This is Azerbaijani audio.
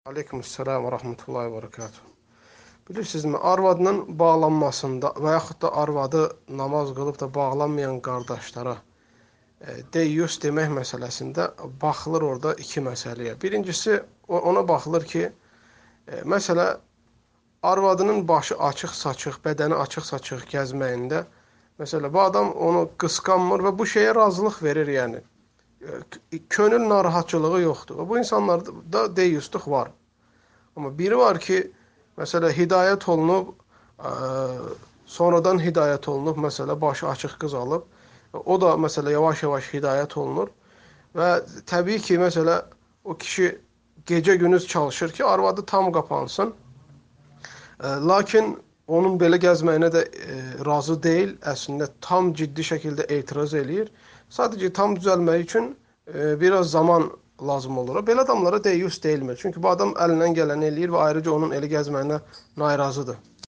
Aleykümselam və rəhmətullahi və bərəkatuhu. Bilirsinizmi, arvadının bağlanmasında və yaxud da arvadı namaz qılıb da bağlanmayan qardaşlara deyyus demək məsələsində baxılır orada iki məsələyə. Birincisi, ona baxılır ki, məsələ arvadının başı açıq-saçıq, bədəni açıq-saçıq gəzməyində, məsələ bu adam onu qısqanmır və bu şeyə razılıq verir, yəni. Könül narahatçılığı yoxdur. Bu insanlarda deyyusluq var. Amma biri var ki, məsələ hidayət olunub, sonradan hidayət olunub, məsələ başı açıq qız alıb. O da məsələ yavaş-yavaş hidayət olunur və təbii ki, məsələ o kişi gecə-gündüz çalışır ki, arvadı tam qapansın. Lakin onun belə gəzməyinə də razı deyil, əslində tam ciddi şəkildə etiraz eləyir. Sadəcə tam düzəlmək üçün biraz zaman lazım olur. Belə adamlara deyyus deyilmir. Çünki bu adam əlindən gələni eləyir və ayrıca onun eli gəzməyinə narazıdır.